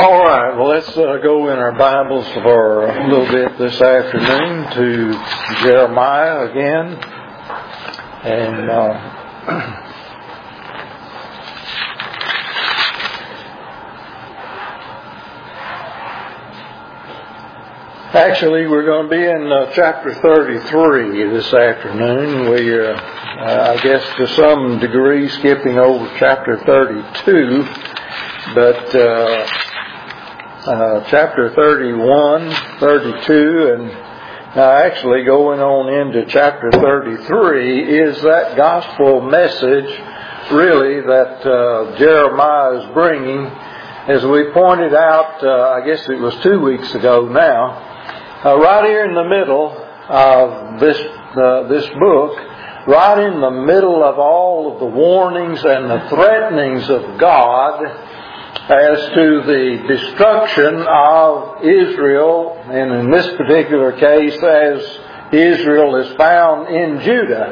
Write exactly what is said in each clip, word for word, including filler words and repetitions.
All right, well, let's uh, go in our Bibles for a little bit this afternoon to Jeremiah again. And uh, actually, we're going to be in uh, chapter thirty-three this afternoon. We, uh, uh, I guess, to some degree, skipping over chapter thirty-two, but uh, Uh, chapter thirty-one, thirty-two, and now actually going on into chapter thirty-three is that gospel message really that uh, Jeremiah is bringing. As we pointed out, uh, I guess it was two weeks ago now, uh, right here in the middle of this uh, this book, right in the middle of all of the warnings and the threatenings of God as to the destruction of Israel, and in this particular case, as Israel is found in Judah.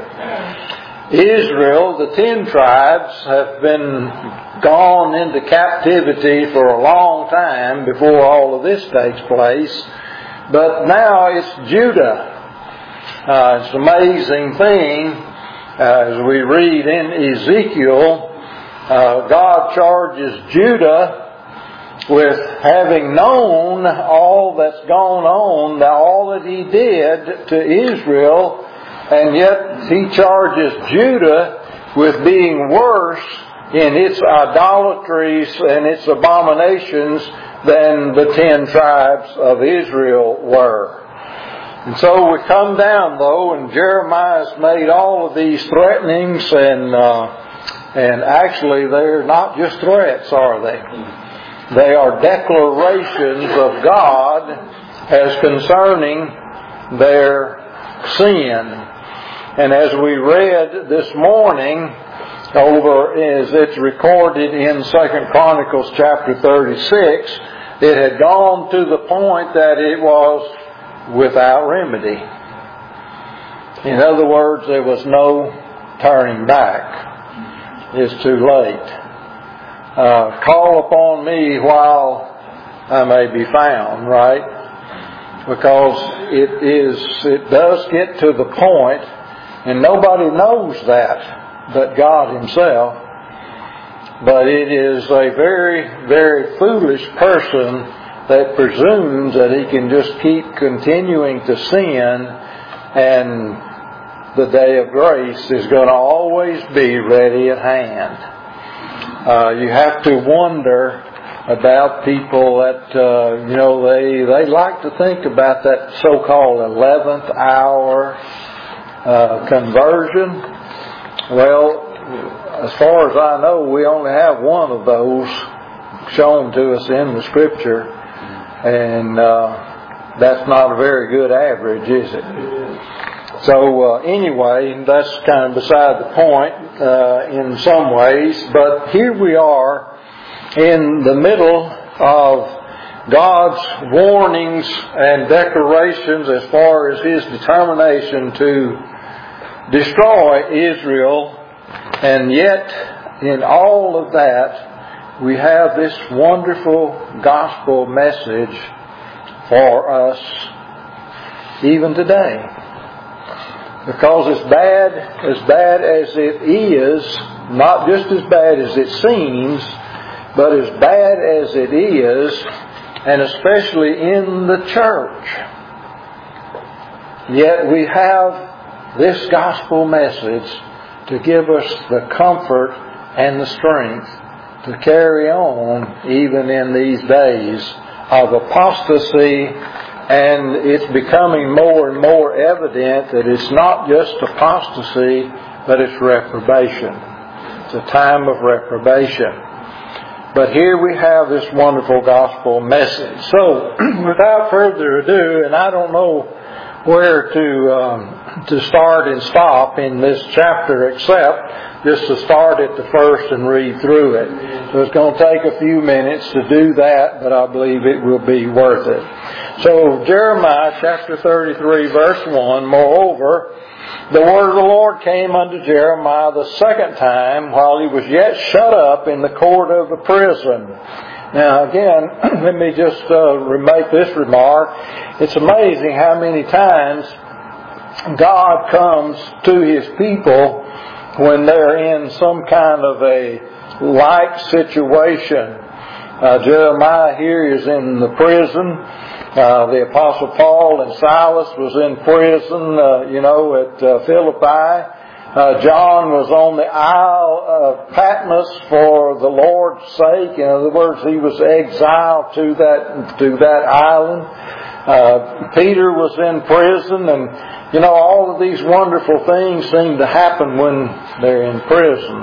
Israel, the ten tribes, have been gone into captivity for a long time before all of this takes place, but now it's Judah. Uh, it's an amazing thing, uh, as we read in Ezekiel. Uh, God charges Judah with having known all that's gone on, all that He did to Israel, and yet He charges Judah with being worse in its idolatries and its abominations than the ten tribes of Israel were. And so we come down, though, and Jeremiah's made all of these threatenings, and uh, And actually, they're not just threats, are they? They are declarations of God as concerning their sin. And as we read this morning, over as it's recorded in Second Chronicles chapter thirty-six, it had gone to the point that it was without remedy. In other words, there was no turning back. It's too late. Uh, call upon me while I may be found, right? Because it is, it does get to the point, and nobody knows that but God Himself. But it is a very, very foolish person that presumes that he can just keep continuing to sin, and the day of grace is going to always be ready at hand. Uh, you have to wonder about people that, uh, you know, they, they like to think about that so-called eleventh hour uh, conversion. Well, as far as I know, we only have one of those shown to us in the Scripture, and uh, that's not a very good average, is it? So uh, anyway, that's kind of beside the point uh, in some ways. But here we are in the middle of God's warnings and declarations as far as His determination to destroy Israel. And yet, in all of that, we have this wonderful gospel message for us even today. Because as bad, as bad as it is, not just as bad as it seems, but as bad as it is, and especially in the church, yet we have this gospel message to give us the comfort and the strength to carry on even in these days of apostasy. And it's becoming more and more evident that it's not just apostasy, but it's reprobation. It's a time of reprobation. But here we have this wonderful gospel message. So, without further ado, and I don't know where to um, to start and stop in this chapter except just to start at the first and read through it. So it's going to take a few minutes to do that, but I believe it will be worth it. So Jeremiah chapter thirty-three verse one, moreover, the word of the Lord came unto Jeremiah the second time while he was yet shut up in the court of the prison. Now again, let me just uh, make this remark. It's amazing how many times God comes to His people when they're in some kind of a like situation. Uh, Jeremiah here is in the prison. Uh, the Apostle Paul and Silas was in prison, uh, you know, at uh, Philippi. Uh, John was on the Isle of Patmos for the Lord's sake. In other words, he was exiled to that to that island. Uh, Peter was in prison, and you know, all of these wonderful things seem to happen when they're in prison.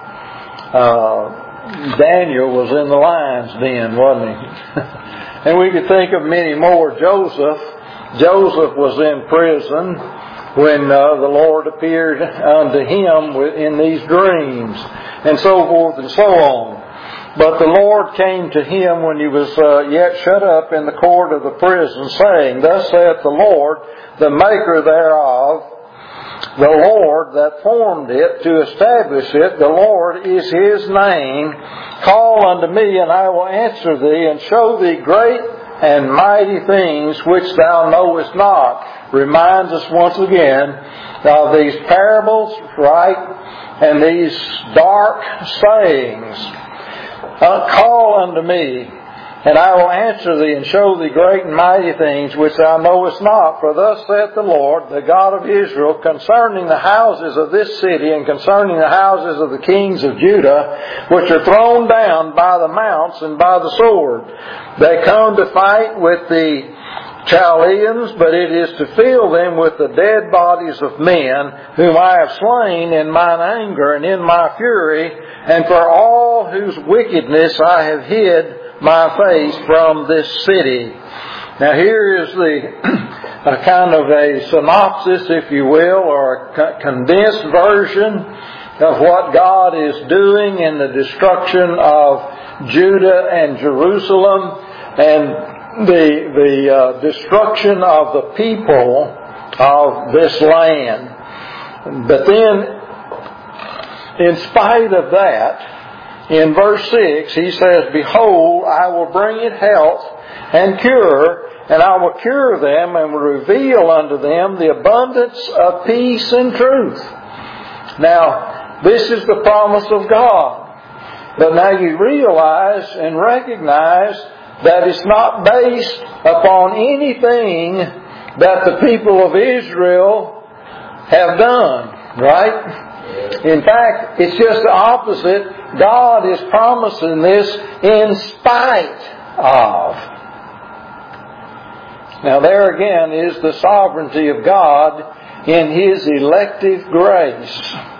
Uh, Daniel was in the lion's den, wasn't he? And we could think of many more. Joseph, Joseph was in prison when uh, the Lord appeared unto him in these dreams, and so forth and so on. But the Lord came to him when he was uh, yet shut up in the court of the prison, saying, Thus saith the Lord, the maker thereof, the Lord that formed it to establish it, the Lord is His name. Call unto me, and I will answer thee, and show thee great and mighty things which thou knowest not. Reminds us once again of these parables, right, and these dark sayings. Uh, call unto me, and I will answer thee, and show thee great and mighty things which thou knowest not. For thus saith the Lord, the God of Israel, concerning the houses of this city, and concerning the houses of the kings of Judah, which are thrown down by the mounts and by the sword. They come to fight with the Chaldeans, but it is to fill them with the dead bodies of men, whom I have slain in mine anger and in my fury, and for all whose wickedness I have hid my face from this city. Now here is the a kind of a synopsis, if you will, or a condensed version of what God is doing in the destruction of Judah and Jerusalem, and the the uh, destruction of the people of this land. But then, in spite of that, in verse six, he says, Behold, I will bring it health and cure, and I will cure them and will reveal unto them the abundance of peace and truth. Now, this is the promise of God. But now you realize and recognize that it's not based upon anything that the people of Israel have done, right? In fact, it's just the opposite. God is promising this in spite of. Now there again is the sovereignty of God in His elective grace.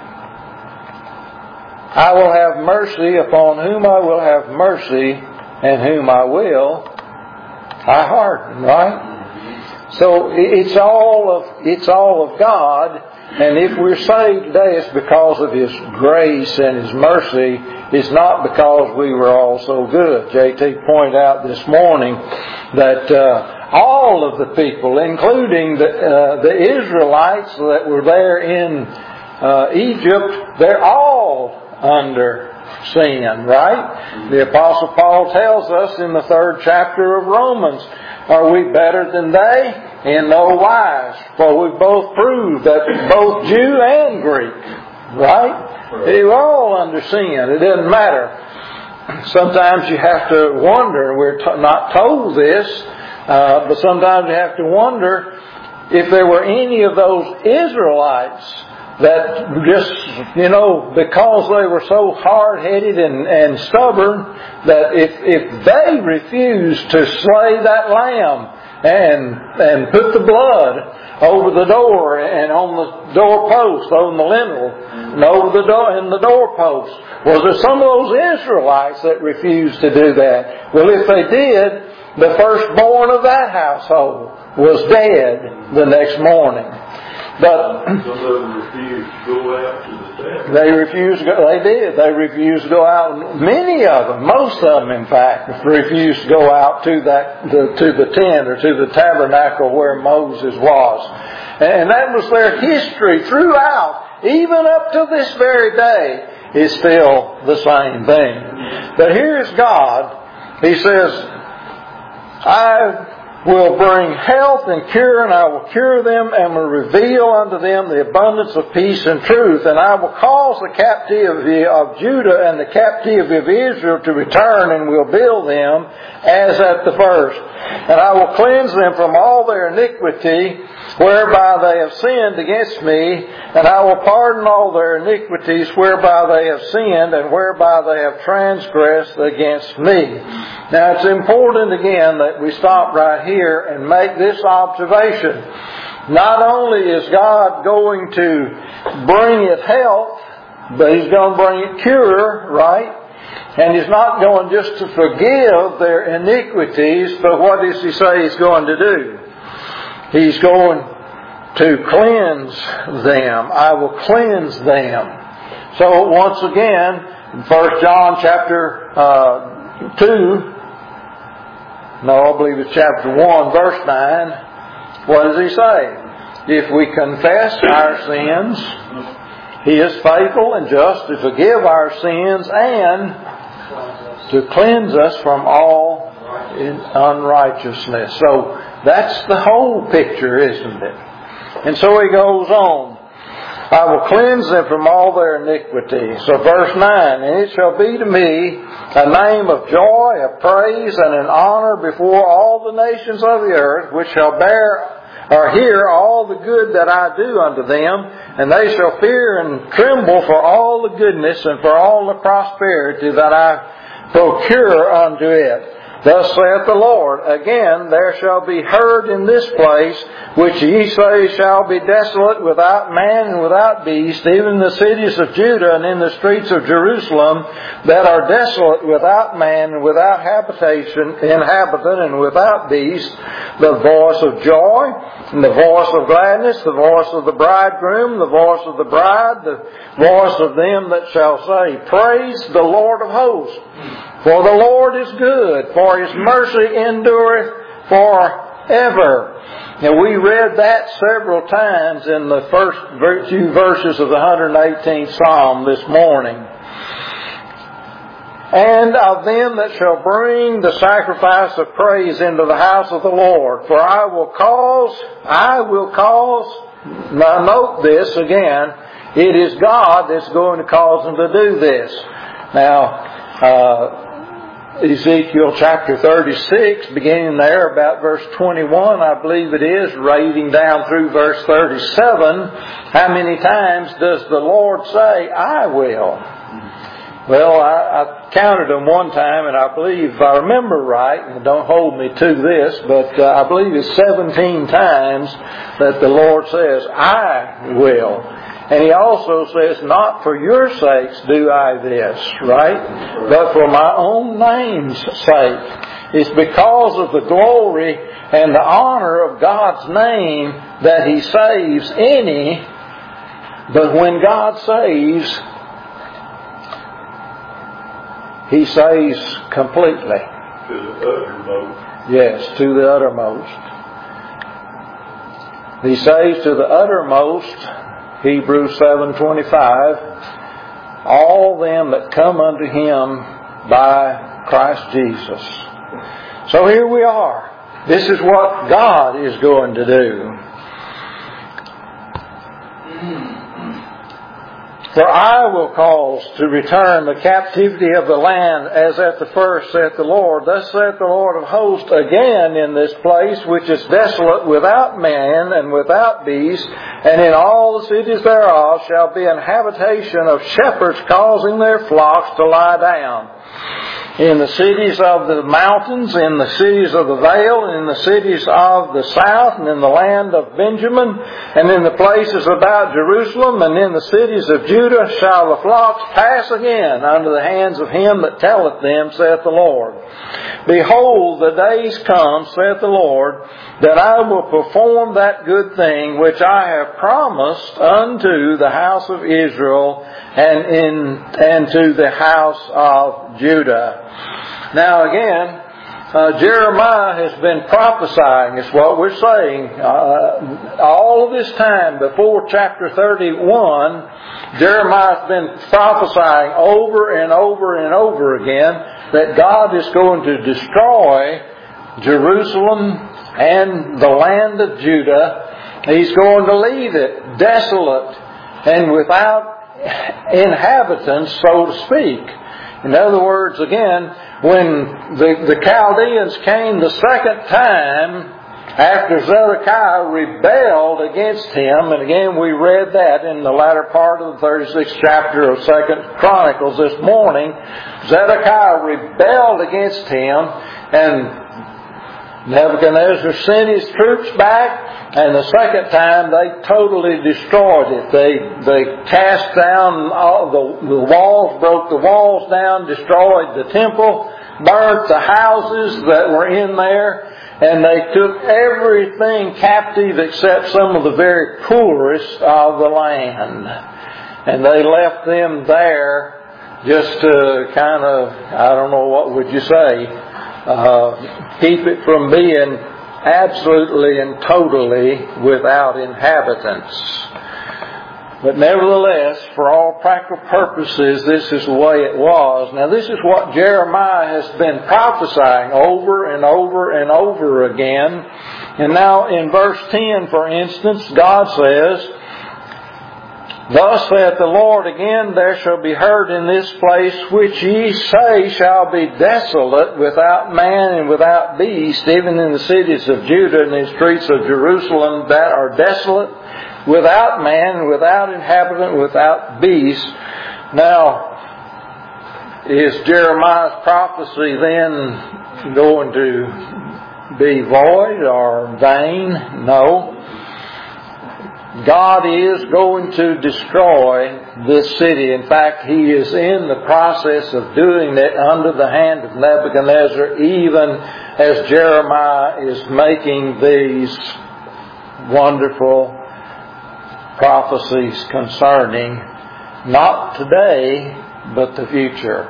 I will have mercy upon whom I will have mercy, and whom I will, I harden, right? So it's all of it's all of God, and if we're saved today, it's because of His grace and His mercy. It's not because we were all so good. J T pointed out this morning that uh, all of the people, including the, uh, the Israelites that were there in uh, Egypt, they're all under sin, right? The Apostle Paul tells us in the third chapter of Romans, are we better than they? In no wise, for we both prove that both Jew and Greek, right? They were all under sin. It doesn't matter. Sometimes you have to wonder, we're t- not told this, uh, but sometimes you have to wonder if there were any of those Israelites that just, you know, because they were so hard-headed and, and stubborn, that if, if they refused to slay that lamb and and put the blood over the door and on the doorpost, on the lintel, and over the door and the doorpost, was there some of those Israelites that refused to do that? Well, if they did, the firstborn of that household was dead the next morning. But some of them refused to go out to the tent. They refused to go, they did. They refused to go out. Many of them, most of them in fact, refused to go out to that, the, to the tent or to the tabernacle where Moses was. And that was their history throughout, even up to this very day, is still the same thing. But here's God, He says, I will bring health and cure, and I will cure them and will reveal unto them the abundance of peace and truth. And I will cause the captivity of Judah and the captivity of Israel to return, and will build them as at the first. And I will cleanse them from all their iniquity, whereby they have sinned against me, and I will pardon all their iniquities whereby they have sinned, and whereby they have transgressed against me. Now it's important again that we stop right here and make this observation. Not only is God going to bring it health, but He's going to bring it cure, right? And He's not going just to forgive their iniquities, but what does He say He's going to do? He's going to cleanse them. I will cleanse them. So once again, First John chapter uh, two, no, I believe it's chapter one, verse nine. What does He say? If we confess our sins, He is faithful and just to forgive our sins and to cleanse us from all unrighteousness. So that's the whole picture, isn't it? And so he goes on. I will cleanse them from all their iniquity. So verse nine, and it shall be to me a name of joy, of praise, and an honor before all the nations of the earth, which shall bear or hear all the good that I do unto them, and they shall fear and tremble for all the goodness and for all the prosperity that I procure unto it. Thus saith the Lord, again there shall be heard in this place, which ye say shall be desolate without man and without beast, even the cities of Judah and in the streets of Jerusalem, that are desolate without man and without habitation, inhabitant and without beast, the voice of joy, and the voice of gladness, the voice of the bridegroom, the voice of the bride, the voice of them that shall say, Praise the Lord of hosts. For the Lord is good, for His mercy endureth forever. Now we read that several times in the first few verses of the one hundred eighteenth Psalm this morning. And of them that shall bring the sacrifice of praise into the house of the Lord. For I will cause, I will cause, now note this again, it is God that's going to cause them to do this. Now, uh, Ezekiel chapter thirty-six, beginning there about verse twenty-one, I believe it is, reading down through verse thirty-seven, how many times does the Lord say, I will? Well, I, I counted them one time, and I believe, if I remember right, and don't hold me to this, but uh, I believe it's seventeen times that the Lord says, I will. And He also says, not for your sakes do I this, right? But for my own name's sake. It's because of the glory and the honor of God's name that He saves any. But when God saves, He saves completely. To the uttermost. Yes, to the uttermost. He saves to the uttermost. Hebrews seven twenty-five, all them that come unto Him by Christ Jesus. So here we are. This is what God is going to do. For I will cause to return the captivity of the land as at the first, saith the Lord. Thus saith the Lord of hosts again in this place, which is desolate without man and without beast, and in all the cities thereof shall be an habitation of shepherds causing their flocks to lie down. In the cities of the mountains, in the cities of the vale, and in the cities of the south, and in the land of Benjamin, and in the places about Jerusalem, and in the cities of Judah shall the flocks pass again under the hands of him that telleth them, saith the Lord. Behold, the days come, saith the Lord, that I will perform that good thing which I have promised unto the house of Israel and in and to the house of Judah. Now again, uh, Jeremiah has been prophesying, is what we're saying. Uh, all of this time, before chapter thirty-one, Jeremiah's been prophesying over and over and over again that God is going to destroy Jerusalem and the land of Judah. He's going to leave it desolate and without inhabitants, so to speak. In other words, again, when the, the Chaldeans came the second time after Zedekiah rebelled against him, and again we read that in the latter part of the thirty-sixth chapter of Second Chronicles this morning, Zedekiah rebelled against him, and Nebuchadnezzar sent his troops back, and the second time they totally destroyed it. They they cast down all the, the walls, broke the walls down, destroyed the temple, burnt the houses that were in there, and they took everything captive except some of the very poorest of the land. And they left them there just to kind of, I don't know, what would you say, Uh, keep it from being absolutely and totally without inhabitants. But nevertheless, for all practical purposes, this is the way it was. Now this is what Jeremiah has been prophesying over and over and over again. And now in verse ten, for instance, God says, "Thus saith the Lord, again there shall be heard in this place which ye say shall be desolate, without man and without beast, even in the cities of Judah and the streets of Jerusalem that are desolate, without man and without inhabitant, without beast." Now, is Jeremiah's prophecy then going to be void or vain? No. God is going to destroy this city. In fact, He is in the process of doing it under the hand of Nebuchadnezzar, even as Jeremiah is making these wonderful prophecies concerning not today, but the future.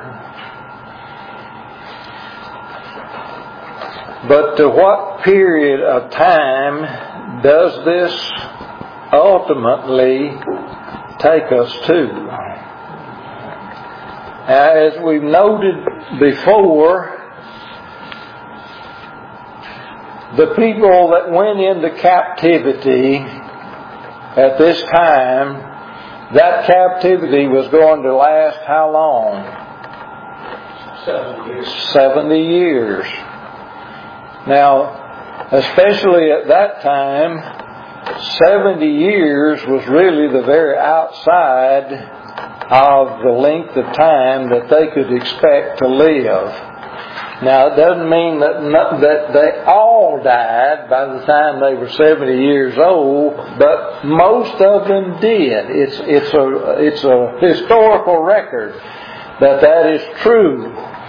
But to what period of time does this ultimately take us to? As we've noted before, the people that went into captivity at this time, that captivity was going to last how long? Seven years. Seventy years. Now, especially at that time, seventy years was really the very outside of the length of time that they could expect to live. Now, it doesn't mean that not, that they all died by the time they were seventy years old, but most of them did. It's it's a it's a historical record that that is true.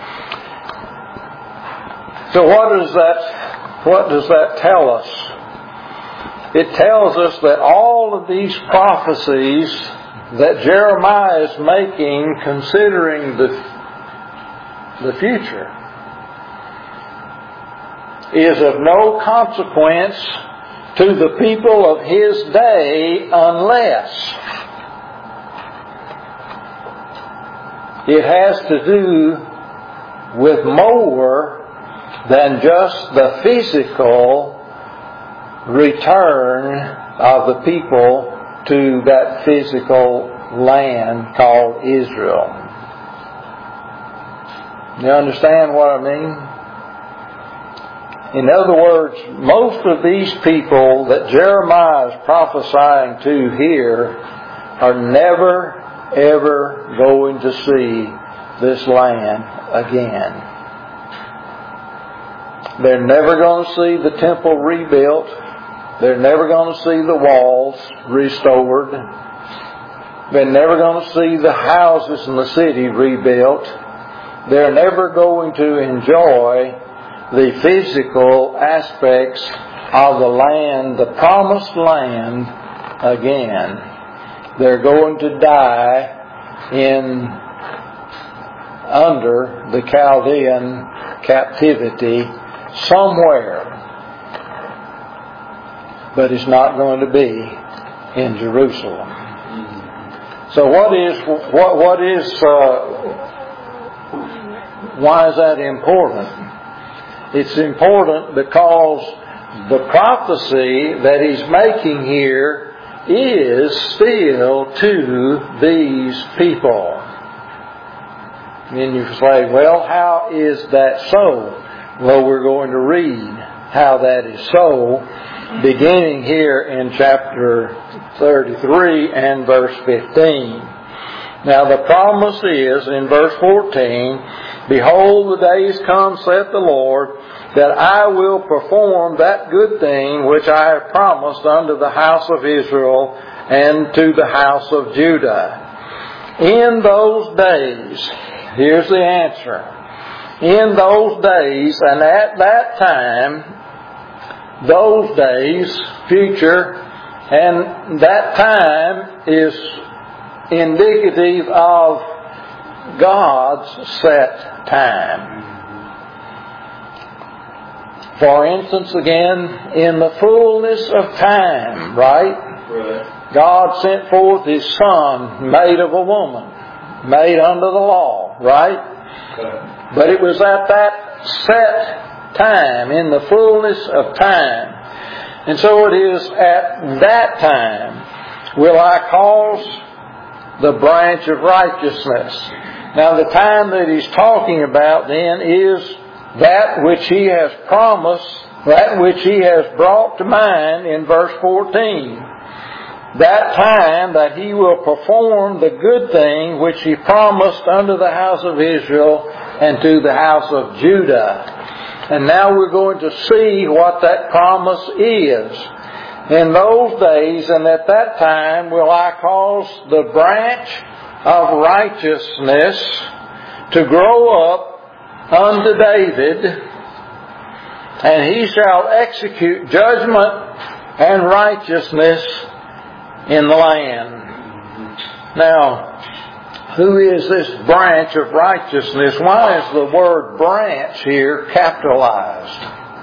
So, what does that what does that tell us? It tells us that all of these prophecies that Jeremiah is making considering the, the future is of no consequence to the people of his day unless it has to do with more than just the physical return of the people to that physical land called Israel. You understand what I mean? In other words, most of these people that Jeremiah is prophesying to here are never, ever going to see this land again. They're never going to see the temple rebuilt. They're never going to see the walls restored. They're never going to see the houses in the city rebuilt. They're never going to enjoy the physical aspects of the land, the promised land, again. They're going to die in under the Chaldean captivity somewhere, but it's not going to be in Jerusalem. So what is what what is uh, why is that important? It's important because the prophecy that he's making here is still to these people. And you say, well, how is that so? Well, we're going to read how that is so, beginning here in chapter thirty-three and verse fifteen. Now the promise is in verse fourteen, behold, the days come, saith the Lord, that I will perform that good thing which I have promised unto the house of Israel and to the house of Judah. In those days, here's the answer. In those days, and at that time, those days, future, and that time is indicative of God's set time. For instance, again, in the fullness of time, right? Right. God sent forth His Son, made of a woman, made under the law, right? Right. But it was at that set time, in the fullness of time. And so it is at that time will I cause the branch of righteousness. Now the time that he's talking about then is that which he has promised, that which he has brought to mind in verse fourteen. That time that he will perform the good thing which he promised unto the house of Israel and to the house of Judah. And now we're going to see what that promise is. In those days and at that time will I cause the branch of righteousness to grow up unto David, and he shall execute judgment and righteousness in the land. Now, who is this branch of righteousness? Why is the word branch here capitalized?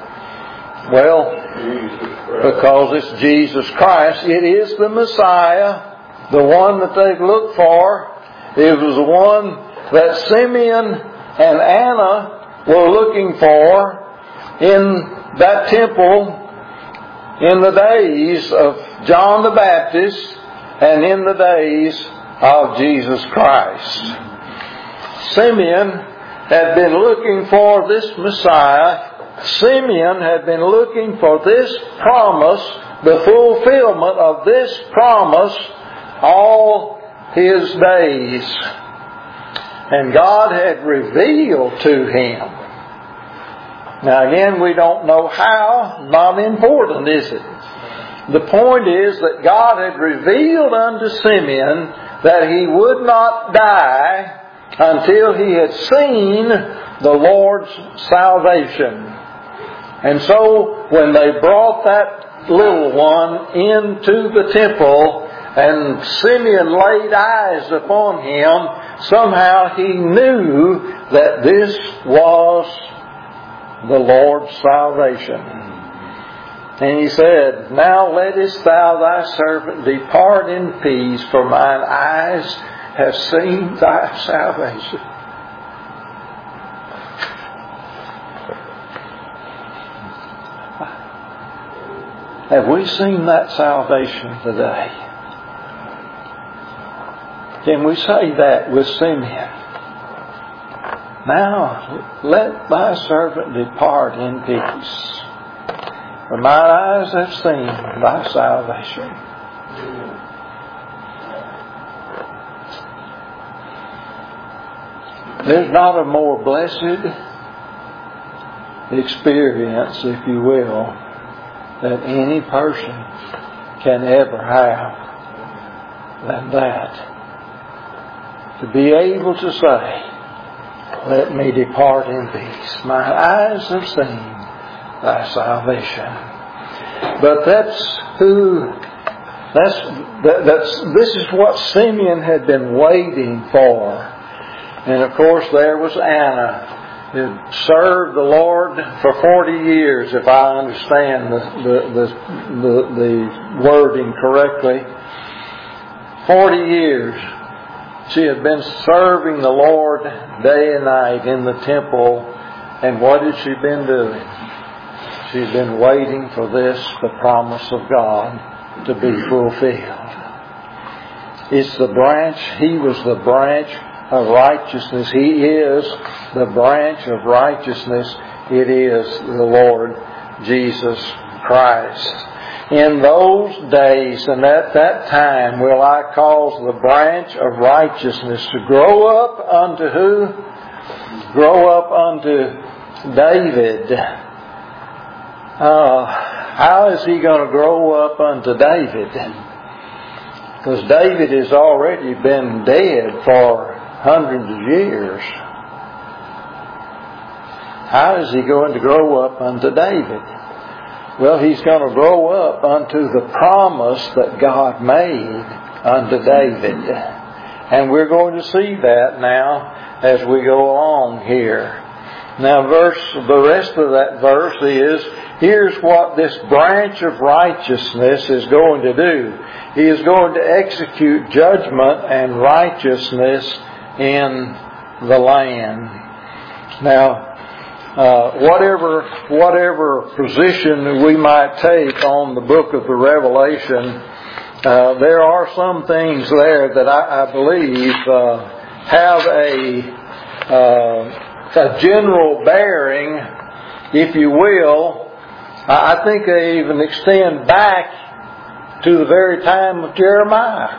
Well, because it's Jesus Christ. It is the Messiah, the one that they've looked for. It was the one that Simeon and Anna were looking for in that temple in the days of John the Baptist and in the days of Jesus Christ. Simeon had been looking for this Messiah. Simeon had been looking for this promise, the fulfillment of this promise, all his days. And God had revealed to him. Now again, we don't know how. Not important, is it? The point is that God had revealed unto Simeon that he would not die until he had seen the Lord's salvation. And so when they brought that little one into the temple and Simeon laid eyes upon him, somehow he knew that this was the Lord's salvation. And he said, now lettest thou thy servant depart in peace, for mine eyes have seen thy salvation. Have we seen that salvation today? Can we say that with Simeon? Now, let thy servant depart in peace, for mine eyes have seen thy salvation. There's not a more blessed experience, if you will, that any person can ever have than that. To be able to say, let me depart in peace. My eyes have seen thy salvation. But that's who, that's, that, that's, this is what Simeon had been waiting for. And of course there was Anna. had served the Lord for forty years, if I understand the, the, the, the, the wording correctly. forty years. She had been serving the Lord day and night in the temple. And what had she been doing? She had been waiting for this, the promise of God, to be fulfilled. It's the branch. He was the branch of righteousness. He is the branch of righteousness. It is the Lord Jesus Christ. In those days and at that time will I cause the branch of righteousness to grow up unto who? Grow up unto David. Uh, how is he going to grow up unto David? Because David has already been dead for hundreds of years. How is he going to grow up unto David? Well, he's going to grow up unto the promise that God made unto David. And we're going to see that now as we go along here. Now, verse, the rest of that verse is, here's what this branch of righteousness is going to do. He is going to execute judgment and righteousness in the land. Now, Uh, whatever whatever position we might take on the book of the Revelation, uh, there are some things there that I, I believe uh, have a, uh, a general bearing, if you will. I think they even extend back to the very time of Jeremiah.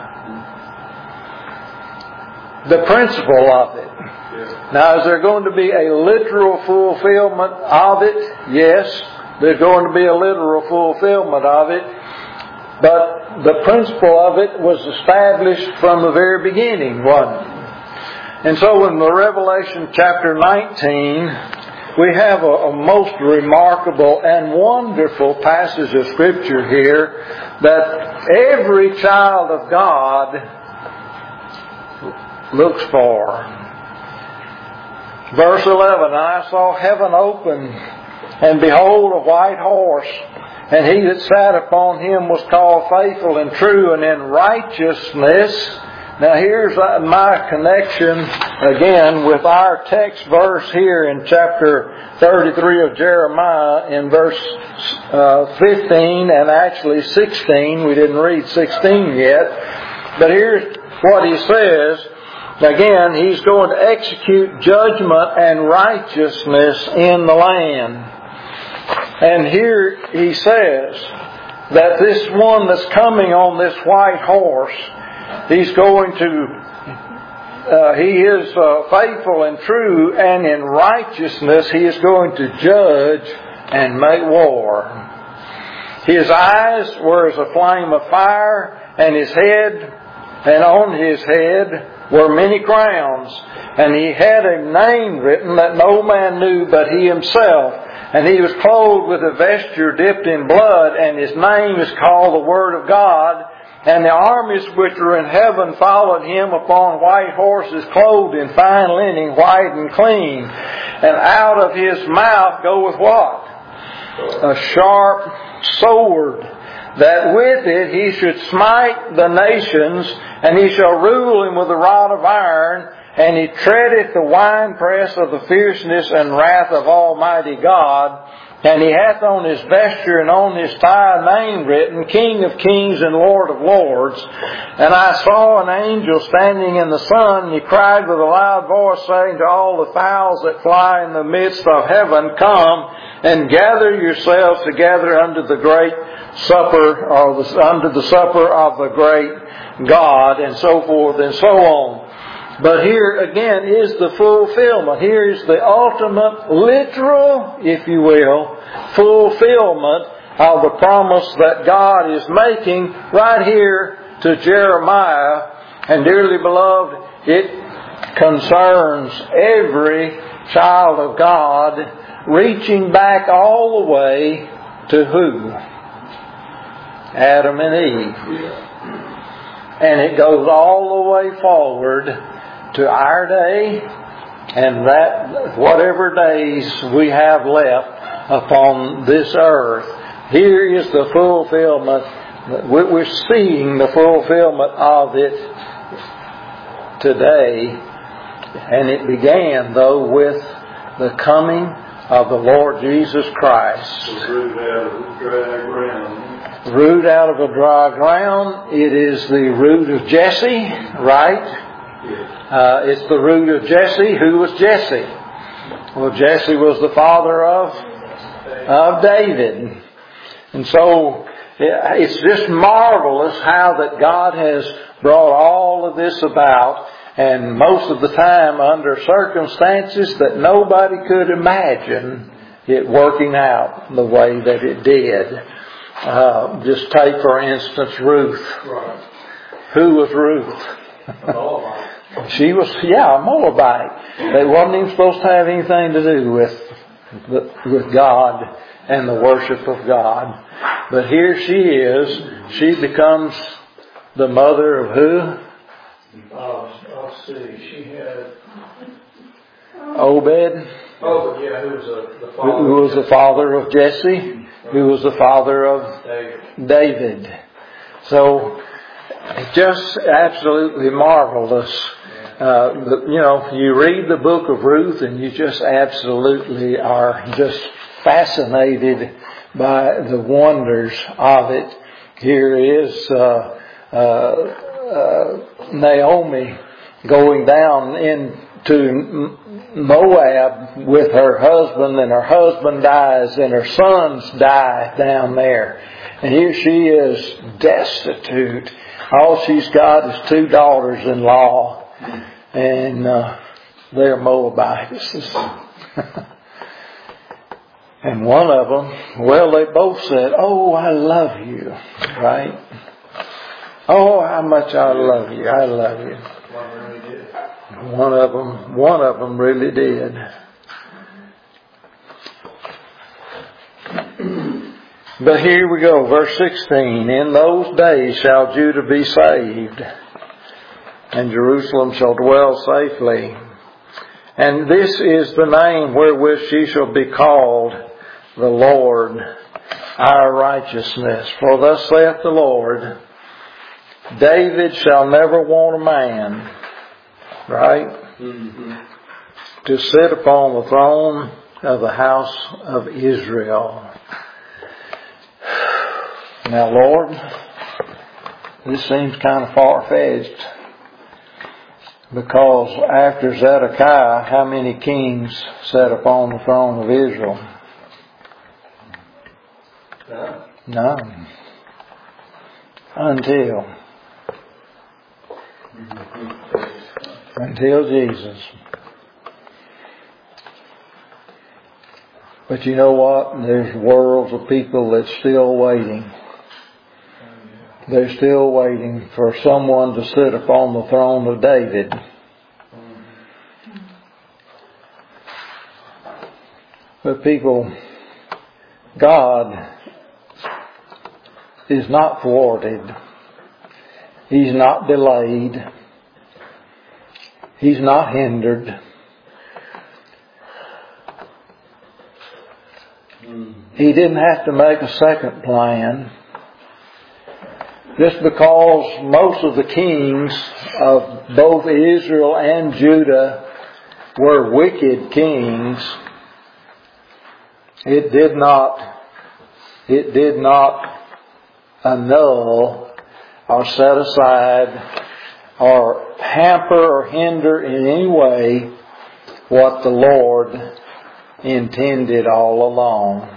The principle of it. Now, is there going to be a literal fulfillment of it? Yes, there's going to be a literal fulfillment of it. But the principle of it was established from the very beginning, wasn't it? And so in the Revelation chapter nineteen, we have a, a most remarkable and wonderful passage of Scripture here that every child of God looks for. Verse eleven, and I saw heaven open, and behold a white horse, and he that sat upon him was called Faithful and True, and in righteousness. Now here's my connection again with our text verse here in chapter thirty-three of Jeremiah in verse uh, fifteen and actually sixteen. We didn't read sixteen yet. But here's what he says. Again, he's going to execute judgment and righteousness in the land. And here he says that this one that's coming on this white horse, he's going to, uh, he is uh, faithful and true, and in righteousness he is going to judge and make war. His eyes were as a flame of fire, and his head, and on his head, were many crowns, and he had a name written that no man knew but he himself. And he was clothed with a vesture dipped in blood, and his name is called the Word of God. And the armies which were in heaven followed him upon white horses, clothed in fine linen, white and clean. And out of his mouth goeth what? A sharp sword, that with it he should smite the nations, and he shall rule them with a rod of iron, and he treadeth the winepress of the fierceness and wrath of Almighty God. And he hath on his vesture and on his thigh a name written, King of Kings and Lord of Lords. And I saw an angel standing in the sun, and he cried with a loud voice, saying to all the fowls that fly in the midst of heaven, Come and gather yourselves together unto the great supper, or the, unto the supper of the great God, and so forth and so on. But here again is the fulfillment. Here is the ultimate, literal, if you will, fulfillment of the promise that God is making right here to Jeremiah. And dearly beloved, it concerns every child of God, reaching back all the way to who? Adam and Eve. And it goes all the way forward to our day And that whatever days we have left upon this earth, here is the fulfillment. We're seeing the fulfillment of it today. And it began, though, with the coming of the Lord Jesus Christ. Root out of dry ground. Root out of a dry ground. It is the root of Jesse, right? Uh, it's the root of Jesse. Who was Jesse? Well, Jesse was the father of, of David. And so it's just marvelous how that God has brought all of this about, and most of the time under circumstances that nobody could imagine it working out the way that it did. Uh, just take, for instance, Ruth. Right. Who was Ruth? She was, yeah, a Moabite. They wasn't even supposed to have anything to do with, with God and the worship of God. But here she is. She becomes the mother of who? Uh, let's see. She had Obed. Oh, yeah. Who was a, the father? Who was the father of Jesse? Who was the father of David. David. So, just absolutely marvelous. Uh, you know, you read the book of Ruth and you just absolutely are just fascinated by the wonders of it. Here is uh, uh, uh, Naomi going down into Moab with her husband, and her husband dies and her sons die down there. And here she is destitute. All she's got is two daughters-in-law, and uh, they're Moabites. And one of them, well, they both said, "Oh, I love you," right? "Oh, how much I love you, I love you." One of them, one of them really did. But here we go, verse sixteen. "In those days shall Judah be saved, and Jerusalem shall dwell safely. And this is the name wherewith she shall be called, the Lord our righteousness. For thus saith the Lord, David shall never want a man," right? Mm-hmm. "to sit upon the throne of the house of Israel." Now, Lord, this seems kind of far-fetched, because after Zedekiah, how many kings sat upon the throne of Israel? None. Until. Until Jesus. But you know what? There's worlds of people that's still waiting. They're still waiting for someone to sit upon the throne of David. But people, God is not thwarted. He's not delayed. He's not hindered. He didn't have to make a second plan. Just because most of the kings of both Israel and Judah were wicked kings, it did not, it did not annul or set aside or hamper or hinder in any way what the Lord intended all along.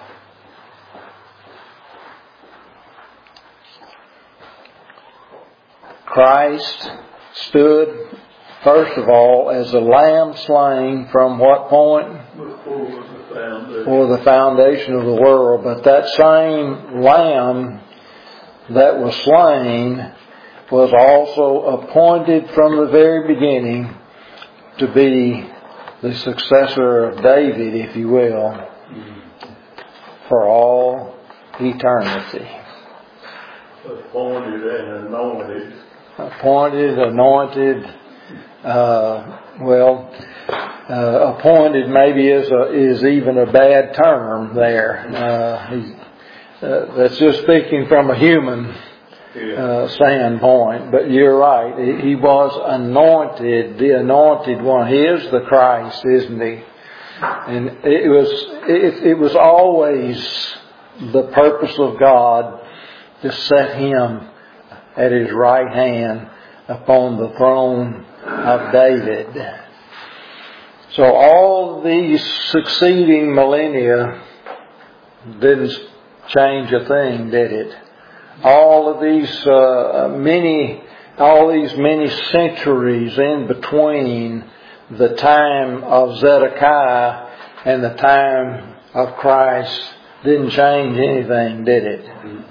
Christ stood, first of all, as a lamb slain from what point? For the foundation of the world. But that same lamb that was slain was also appointed from the very beginning to be the successor of David, if you will, for all eternity. Appointed and anointed. Appointed, anointed, uh, well, uh, appointed maybe is a, is even a bad term there. Uh, he, uh, that's just speaking from a human uh, standpoint. But you're right. He, he was anointed, the anointed one. He is the Christ, isn't he? And it was it, it was always the purpose of God to set him at his right hand upon the throne of David. So all these succeeding millennia didn't change a thing, did it? All of these uh, many, all these many centuries in between the time of Zedekiah and the time of Christ didn't change anything, did it?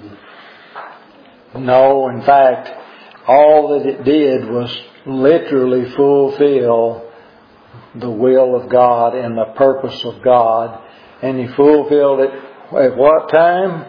No, in fact, all that it did was literally fulfill the will of God and the purpose of God. And He fulfilled it at what time?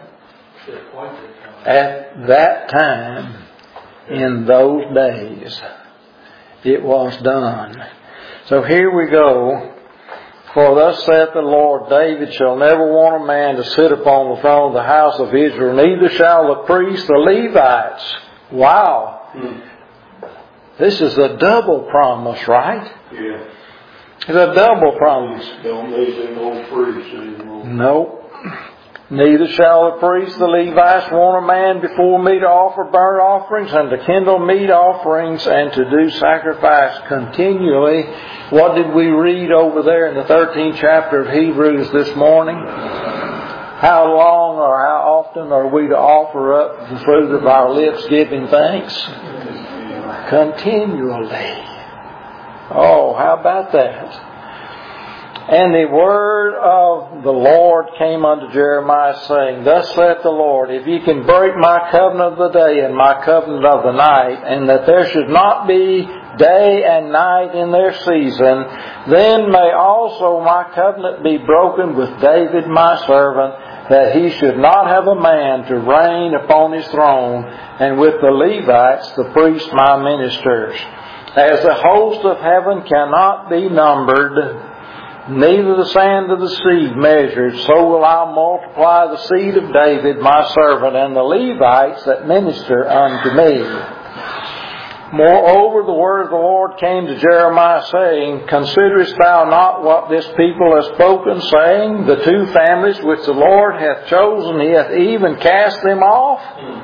At that time, in those days, it was done. So here we go. For thus saith the Lord, David shall never want a man to sit upon the throne of the house of Israel, neither shall the priests, the Levites. Wow. Hmm. This is a double promise, right? Yeah. It's a double promise. Don't need them old priests anymore. Nope. Neither shall the priests, the Levites, want a man before me to offer burnt offerings and to kindle meat offerings and to do sacrifice continually. What did we read over there in the thirteenth chapter of Hebrews this morning? How long or how often are we to offer up the fruit of our lips giving thanks? Continually. Oh, how about that? And the word of the Lord came unto Jeremiah, saying, Thus saith the Lord, if ye can break my covenant of the day and my covenant of the night, and that there should not be day and night in their season, then may also my covenant be broken with David my servant, that he should not have a man to reign upon his throne, and with the Levites, the priests my ministers. As the host of heaven cannot be numbered, neither the sand of the sea measured, so will I multiply the seed of David my servant, and the Levites that minister unto me. Moreover, the word of the Lord came to Jeremiah, saying, Considerest thou not what this people has spoken, saying, The two families which the Lord hath chosen, He hath even cast them off?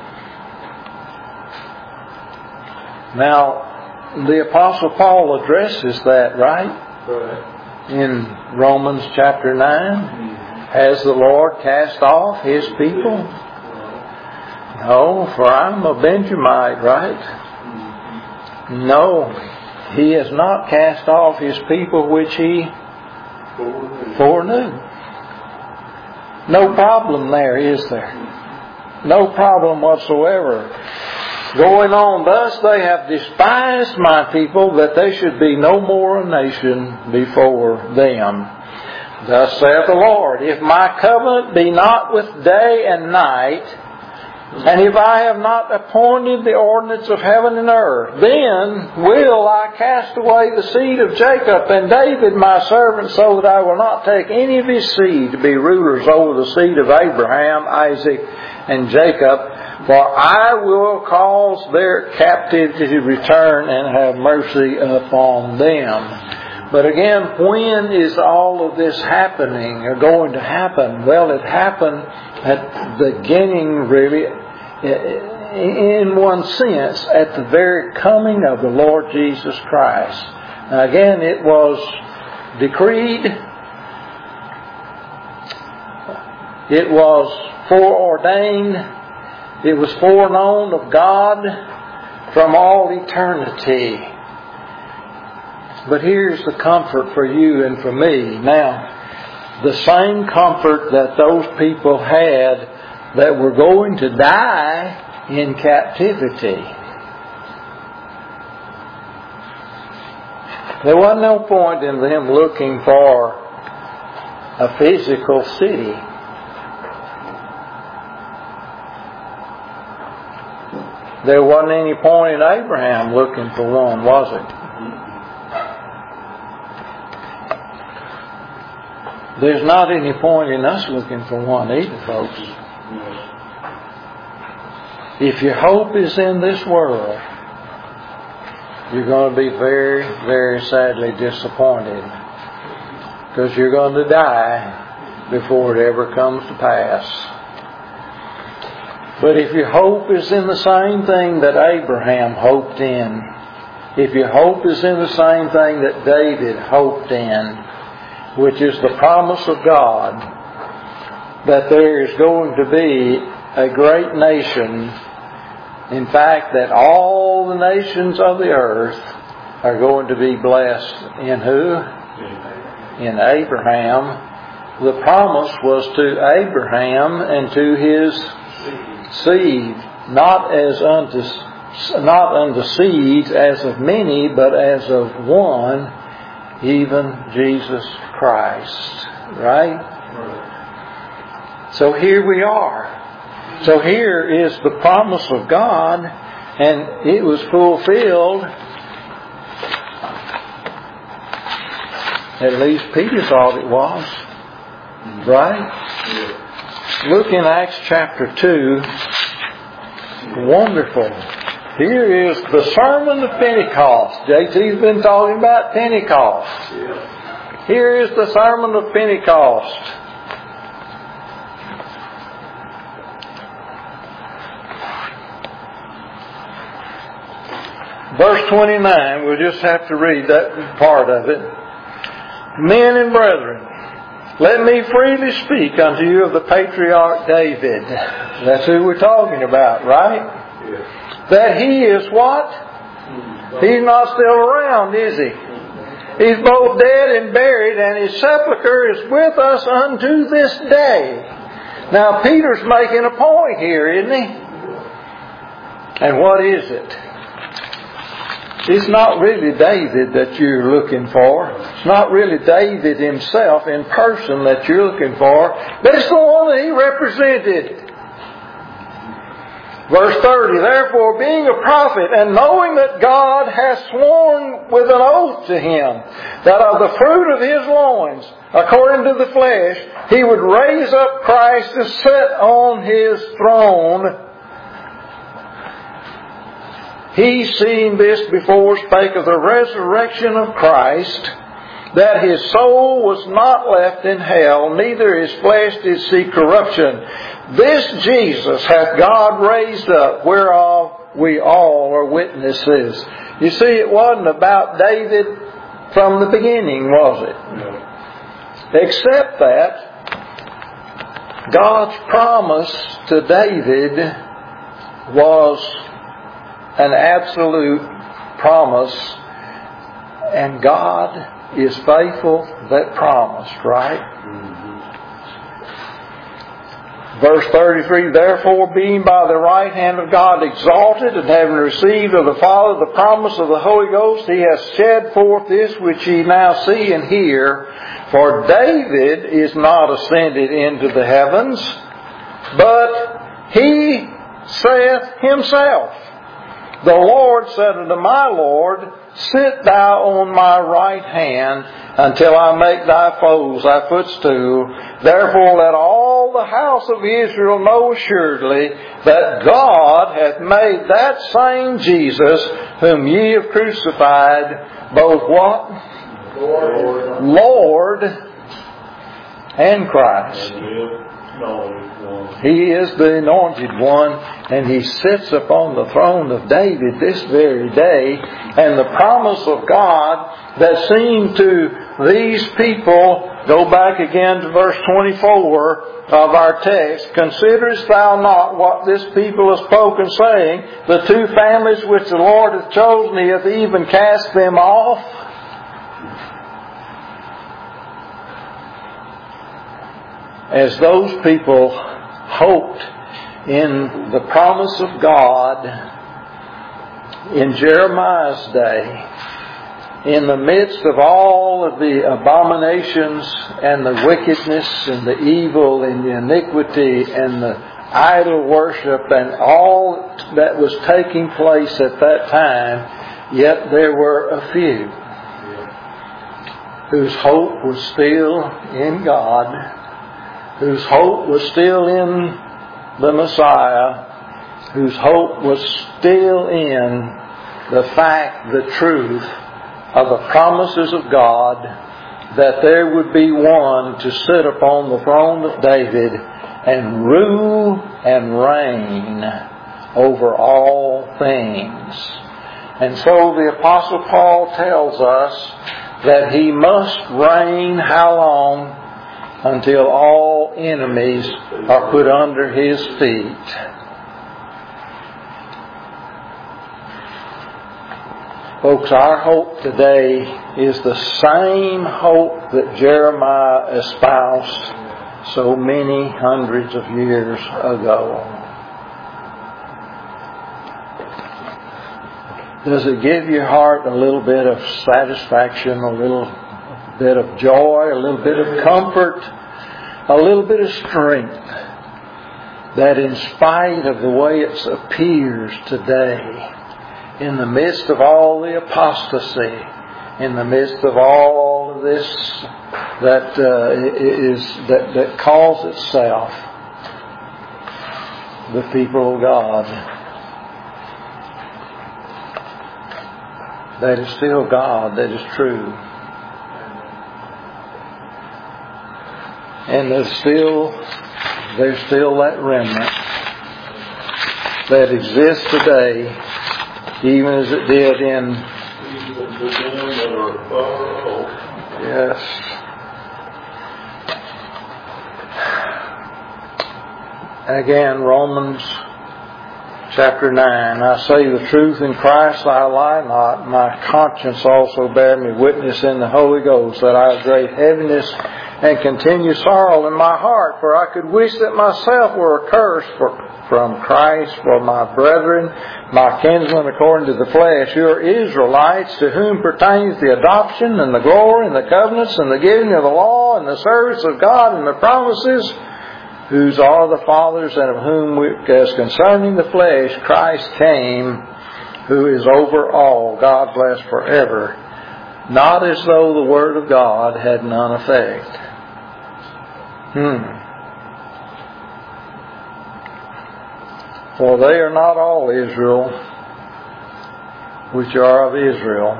Now, the Apostle Paul addresses that, right? Right. In Romans chapter nine. Has the Lord cast off His people? No, for I'm a Benjamite, right? No, He has not cast off His people which He foreknew. No problem there, is there? No problem whatsoever. Going on, thus they have despised my people, that they should be no more a nation before them. Thus saith the Lord, if my covenant be not with day and night, and if I have not appointed the ordinance of heaven and earth, then will I cast away the seed of Jacob and David my servant, so that I will not take any of his seed to be rulers over the seed of Abraham, Isaac, and Jacob. For I will cause their captivity to return and have mercy upon them. But again, when is all of this happening or going to happen? Well, it happened at the beginning, really, in one sense, at the very coming of the Lord Jesus Christ. Now, again, it was decreed. It was foreordained. It was foreknown of God from all eternity. But here's the comfort for you and for me. Now, the same comfort that those people had that were going to die in captivity. There was no point in them looking for a physical city. There wasn't any point in Abraham looking for one, was it? there's not any point in us looking for one either, folks. If your hope is in this world, you're going to be very, very sadly disappointed, because you're going to die before it ever comes to pass. But if your hope is in the same thing that Abraham hoped in, if your hope is in the same thing that David hoped in, which is the promise of God that there is going to be a great nation, in fact, that all the nations of the earth are going to be blessed in who? In Abraham. The promise was to Abraham and to his seed, not as unto not unto seeds as of many, but as of one, even Jesus Christ. Right? So here we are. So here is the promise of God, and it was fulfilled. At least Peter thought it was. Right? Look in Acts chapter two. Wonderful. Here is the Sermon of Pentecost. J T's been talking about Pentecost. Here is the Sermon of Pentecost. Verse twenty-nine, we'll just have to read that part of it. Men and brethren, let me freely speak unto you of the patriarch David. That's who we're talking about, right? Yes. That he is what? He's not still around, is he? He's both dead and buried, and his sepulchre is with us unto this day. Now Peter's making a point here, isn't he? And what is it? It's not really David that you're looking for. It's not really David himself in person that you're looking for. But it's the one that he represented. Verse thirty, therefore being a prophet, and knowing that God has sworn with an oath to him, that of the fruit of his loins, according to the flesh, he would raise up Christ to sit on his throne, he, seeing this before, spake of the resurrection of Christ, that his soul was not left in hell, neither his flesh did see corruption. This Jesus hath God raised up, whereof we all are witnesses. You see, it wasn't about David from the beginning, was it? No. Except that God's promise to David was an absolute promise, and God is faithful that promised, right? Mm-hmm. Verse thirty-three, therefore being by the right hand of God exalted, and having received of the Father the promise of the Holy Ghost, he has shed forth this which ye now see and hear. For David is not ascended into the heavens, but he saith himself, the Lord said unto my Lord, sit thou on my right hand until I make thy foes thy footstool. Therefore let all the house of Israel know assuredly that God hath made that same Jesus whom ye have crucified both what? Lord, Lord and Christ. He is the anointed one, and he sits upon the throne of David this very day. And the promise of God that seemed to these people, go back again to verse twenty-four of our text, considerest thou not what this people have spoken, saying, the two families which the Lord hath chosen, he hath even cast them off? As those people hoped in the promise of God in Jeremiah's day, in the midst of all of the abominations and the wickedness and the evil and the iniquity and the idol worship and all that was taking place at that time, yet there were a few. whose hope was still in God, whose hope was still in the Messiah, whose hope was still in the fact, the truth of the promises of God, that there would be one to sit upon the throne of David and rule and reign over all things. And so the Apostle Paul tells us that he must reign how long? Until all enemies are put under his feet. Folks, our hope today is the same hope that Jeremiah espoused so many hundreds of years ago. Does it give your heart a little bit of satisfaction, a little bit of joy, a little bit of comfort, a little bit of strength, that in spite of the way it appears today, in the midst of all the apostasy, in the midst of all of this that uh, is that, that calls itself the people of God, that is still God, that is true. And there's still, there's still that remnant that exists today, even as it did in. Yes. Again, Romans chapter nine. I say the truth in Christ, I lie not. My conscience also bear me witness in the Holy Ghost that I have great heaviness and continue sorrow in my heart, for I could wish that myself were accursed for, from Christ for my brethren, my kinsmen according to the flesh, who are Israelites, to whom pertains the adoption and the glory and the covenants and the giving of the law and the service of God and the promises, whose are the fathers, and of whom, we, as concerning the flesh, Christ came, who is over all, God bless forever, not as though the word of God had none effect. Hmm. For they are not all Israel, which are of Israel,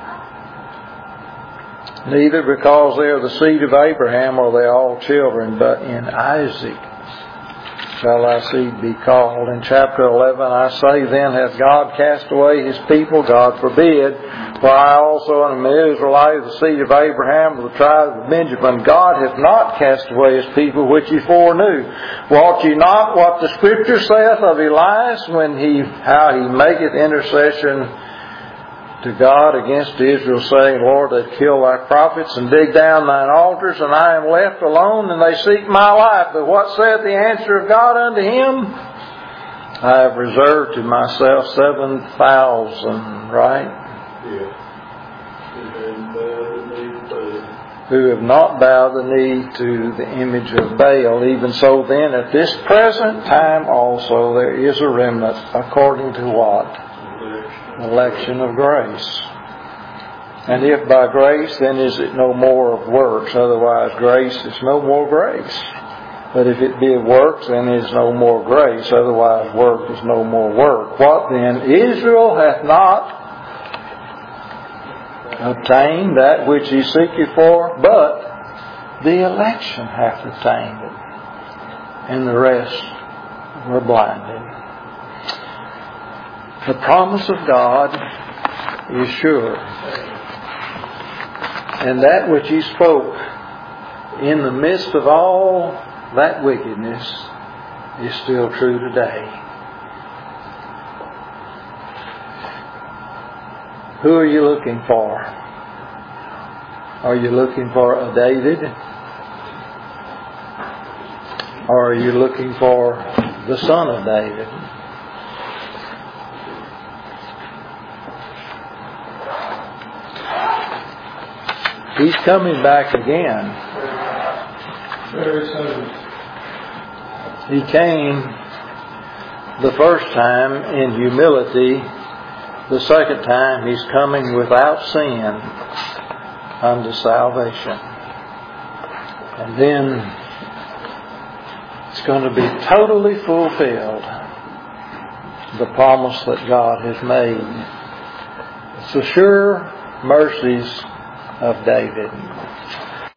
neither because they are the seed of Abraham are they all children, but in Isaac shall thy seed be called. In chapter eleven, I say then, hath God cast away his people? God forbid. For I also am an Israelite of the seed of Abraham, of the tribe of Benjamin. God hath not cast away his people which ye foreknew. Wot ye not what the Scripture saith of Elias, when he how he maketh intercession to God against Israel, saying, Lord, they kill thy prophets and dig down thine altars, and I am left alone, and they seek my life. But what saith the answer of God unto him? I have reserved to myself seven thousand, right? Yeah. Who have not bowed the knee to the image of Baal. Even so then, at this present time also, there is a remnant according to what? Election of grace. And if by grace, then is it no more of works? Otherwise, grace is no more grace. But if it be of works, then is no more grace. Otherwise, work is no more work. What then? Israel hath not obtained that which he seeketh for, but the election hath obtained it, and the rest were blinded. The promise of God is sure, and that which he spoke in the midst of all that wickedness is still true today. Who are you looking for? Are you looking for a David? Or are you looking for the son of David? He's coming back again. Very soon. He came the first time in humility. The second time, he's coming without sin. unto salvation. And then it's going to be totally fulfilled, the promise that God has made. It's the sure mercies of David.